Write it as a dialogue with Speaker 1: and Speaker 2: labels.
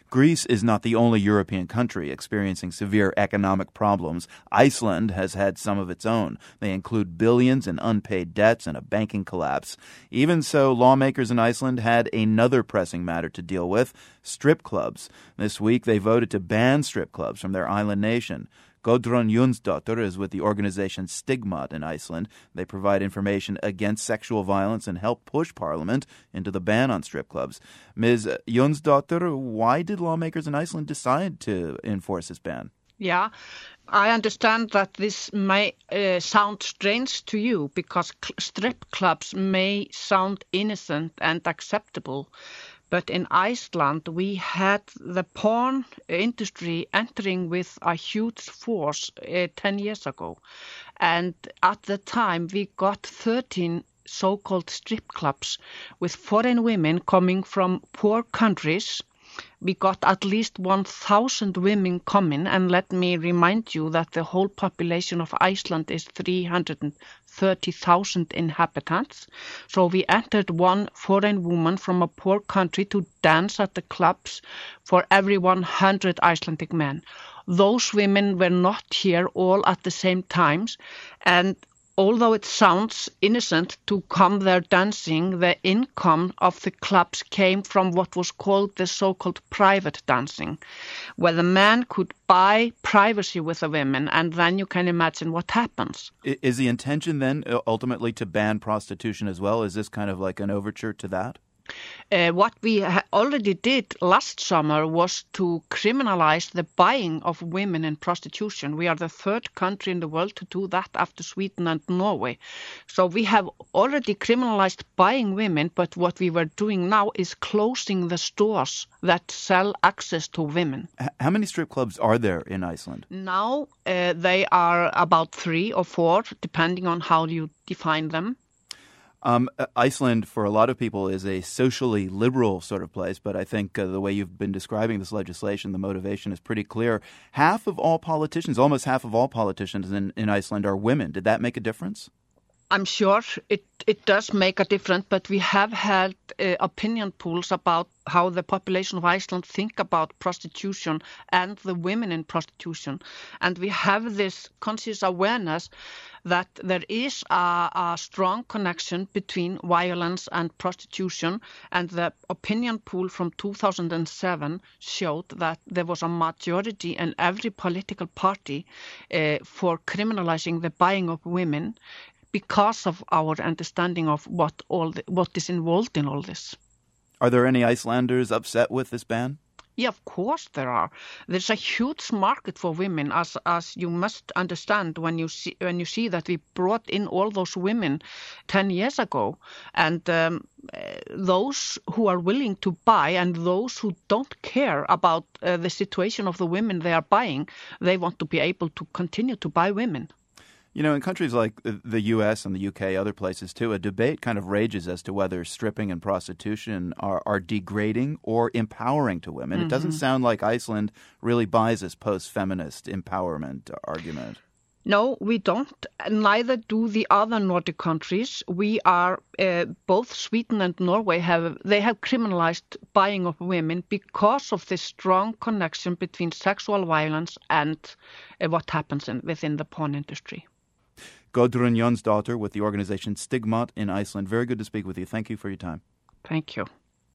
Speaker 1: Greece is not the only European country experiencing severe economic problems. Iceland has had some of its own. They include billions in unpaid debts and a banking collapse. Even so, lawmakers in Iceland had another pressing matter to deal with, strip clubs. This week, they voted to ban strip clubs from their island nation. Gudrun Jónsdóttir is with the organization Stigmat in Iceland. They provide information against sexual violence and help push Parliament into the ban on strip clubs. Ms. Jónsdóttir, why did lawmakers in Iceland decide to enforce this ban?
Speaker 2: Yeah, I understand that this may sound strange to you because strip clubs may sound innocent and acceptable. But in Iceland, we had the porn industry entering with a huge force 10 years ago. And at the time, we got 13 so-called strip clubs with foreign women coming from poor countries. We got at least 1,000 women coming, and let me remind you that the whole population of Iceland is 330,000 inhabitants. So we entered one foreign woman from a poor country to dance at the clubs for every 100 Icelandic men. Those women were not here all at the same time, and although it sounds innocent to come there dancing, the income of the clubs came from what was called the so-called private dancing, where the man could buy privacy with the women, and then you can imagine what happens.
Speaker 1: Is the intention then ultimately to ban prostitution as well? Is this kind of like an overture to that?
Speaker 2: What we already did last summer was to criminalize the buying of women in prostitution. We are the third country in the world to do that after Sweden and Norway. So we have already criminalized buying women, but what we were doing now is closing the stores that sell access to women.
Speaker 1: How many strip clubs are there in Iceland?
Speaker 2: Now they are about 3 or 4, depending on how you define them.
Speaker 1: Iceland, for a lot of people, is a socially liberal sort of place, but I think the way you've been describing this legislation, the motivation is pretty clear. Almost half of all politicians in Iceland are women. Did that make a difference?
Speaker 2: I'm sure it does make a difference, but we have had opinion polls about how the population of Iceland think about prostitution and the women in prostitution. And we have this conscious awareness that there is a strong connection between violence and prostitution. And the opinion poll from 2007 showed that there was a majority in every political party for criminalizing the buying of women, because of our understanding of what is involved in all this.
Speaker 1: Are there any Icelanders upset with this ban?
Speaker 2: Yeah, of course there are. There's a huge market for women, as you must understand when you see that we brought in all those women 10 years ago, and those who are willing to buy and those who don't care about the situation of the women they are buying, they want to be able to continue to buy women.
Speaker 1: You know, in countries like the U.S. and the U.K., other places too, a debate kind of rages as to whether stripping and prostitution are degrading or empowering to women. Mm-hmm. It doesn't sound like Iceland really buys this post-feminist empowerment argument.
Speaker 2: No, we don't. Neither do the other Nordic countries. We are, both Sweden and Norway have criminalized buying of women because of the strong connection between sexual violence and what happens within the porn industry.
Speaker 1: Gudrun Jónsdóttir with the organization Stigmat in Iceland. Very good to speak with you. Thank you for your time.
Speaker 2: Thank you.